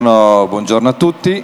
Buongiorno a tutti.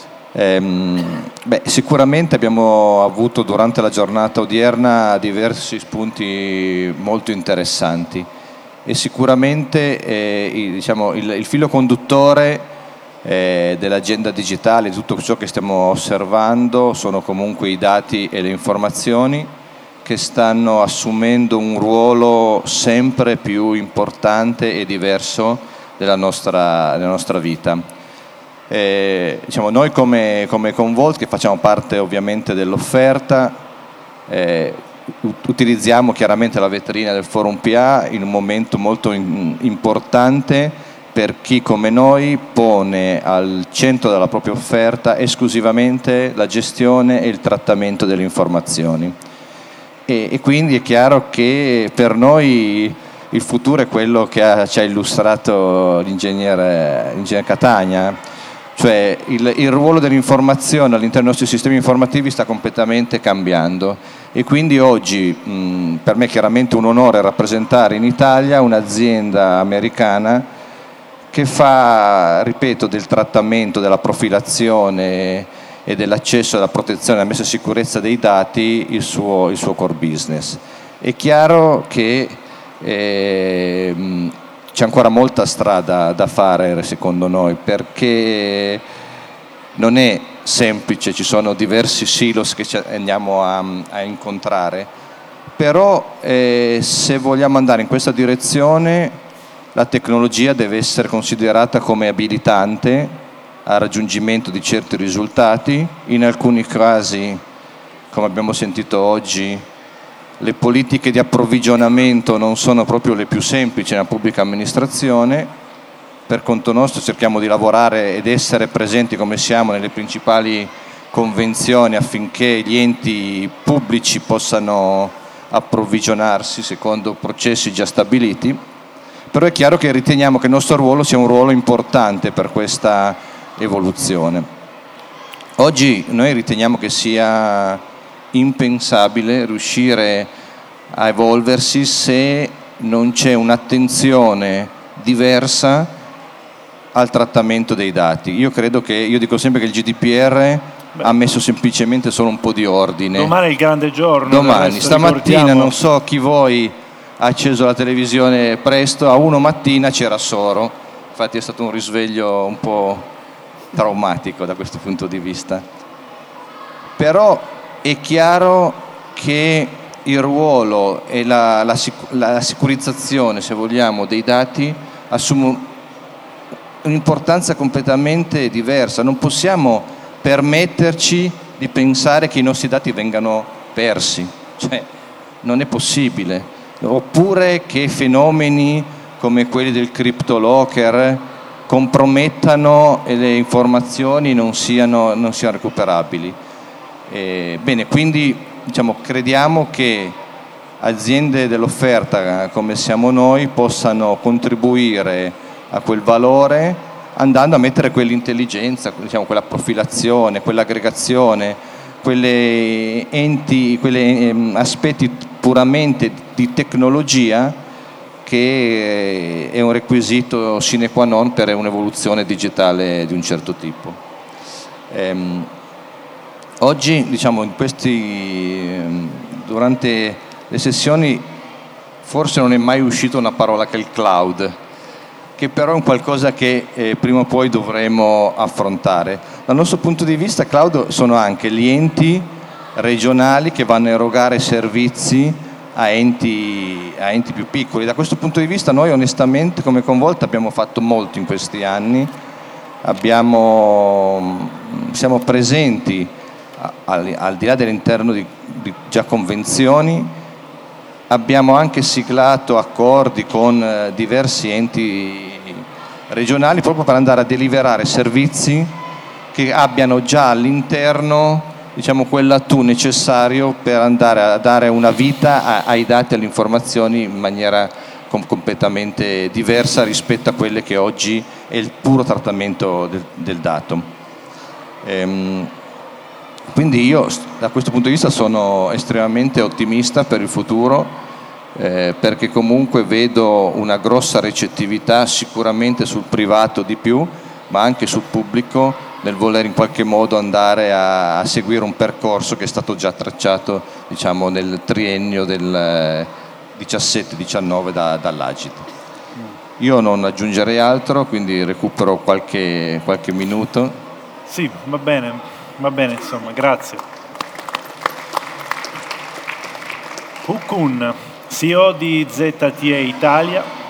Sicuramente abbiamo avuto durante la giornata odierna diversi spunti molto interessanti e sicuramente il filo conduttore dell'agenda digitale, di tutto ciò che stiamo osservando, sono comunque i dati e le informazioni che stanno assumendo un ruolo sempre più importante e diverso della nostra vita. Noi come Coinvolt, che facciamo parte ovviamente dell'offerta, utilizziamo chiaramente la vetrina del Forum PA in un momento molto importante per chi come noi pone al centro della propria offerta esclusivamente la gestione e il trattamento delle informazioni. E quindi è chiaro che per noi il futuro è quello che ci ha illustrato l'ingegnere Catania. Cioè il ruolo dell'informazione all'interno dei nostri sistemi informativi sta completamente cambiando e quindi oggi per me è chiaramente un onore rappresentare in Italia un'azienda americana che fa, ripeto, del trattamento, della profilazione e dell'accesso alla protezione e alla messa in sicurezza dei dati il suo core business. È chiaro che c'è ancora molta strada da fare secondo noi, perché non è semplice, ci sono diversi silos che andiamo a incontrare, però se vogliamo andare in questa direzione la tecnologia deve essere considerata come abilitante al raggiungimento di certi risultati. In alcuni casi, come abbiamo sentito oggi, le politiche di approvvigionamento non sono proprio le più semplici nella pubblica amministrazione. Per conto nostro cerchiamo di lavorare ed essere presenti come siamo nelle principali convenzioni affinché gli enti pubblici possano approvvigionarsi secondo processi già stabiliti, però è chiaro che riteniamo che il nostro ruolo sia un ruolo importante per questa evoluzione. Oggi noi riteniamo che sia impensabile riuscire a evolversi se non c'è un'attenzione diversa al trattamento dei dati. Io dico sempre che il GDPR ha messo semplicemente solo un po' di ordine. Domani è il grande giorno. Domani, stamattina non so chi voi ha acceso la televisione presto, a 1 mattina c'era Soro, infatti è stato un risveglio un po' traumatico da questo punto di vista. Però è chiaro che il ruolo e la sicurizzazione, se vogliamo, dei dati assume un'importanza completamente diversa. Non possiamo permetterci di pensare che i nostri dati vengano persi, cioè non è possibile. Oppure che fenomeni come quelli del CryptoLocker compromettano e le informazioni non siano recuperabili. Bene, quindi crediamo che aziende dell'offerta come siamo noi possano contribuire a quel valore andando a mettere quell'intelligenza, quella profilazione, quell'aggregazione, quegli aspetti puramente di tecnologia che è un requisito sine qua non per un'evoluzione digitale di un certo tipo. Oggi, durante le sessioni, forse non è mai uscita una parola che è il cloud, che però è un qualcosa che prima o poi dovremo affrontare. Dal nostro punto di vista, cloud sono anche gli enti regionali che vanno a erogare servizi a enti più piccoli. Da questo punto di vista noi onestamente come Coinvolt abbiamo fatto molto in questi anni, siamo presenti al di là dell'interno di già convenzioni, abbiamo anche siglato accordi con diversi enti regionali proprio per andare a deliberare servizi che abbiano già all'interno quell'attù necessario per andare a dare una vita ai dati e alle informazioni in maniera completamente diversa rispetto a quelle che oggi è il puro trattamento del dato. Quindi io da questo punto di vista sono estremamente ottimista per il futuro, perché comunque vedo una grossa recettività sicuramente sul privato di più, ma anche sul pubblico nel voler in qualche modo andare a seguire un percorso che è stato già tracciato, diciamo, nel triennio del 17-19 dall'Agit. Io non aggiungerei altro, quindi recupero qualche minuto. Sì, va bene, insomma, grazie. Hukun, CEO di ZTE Italia,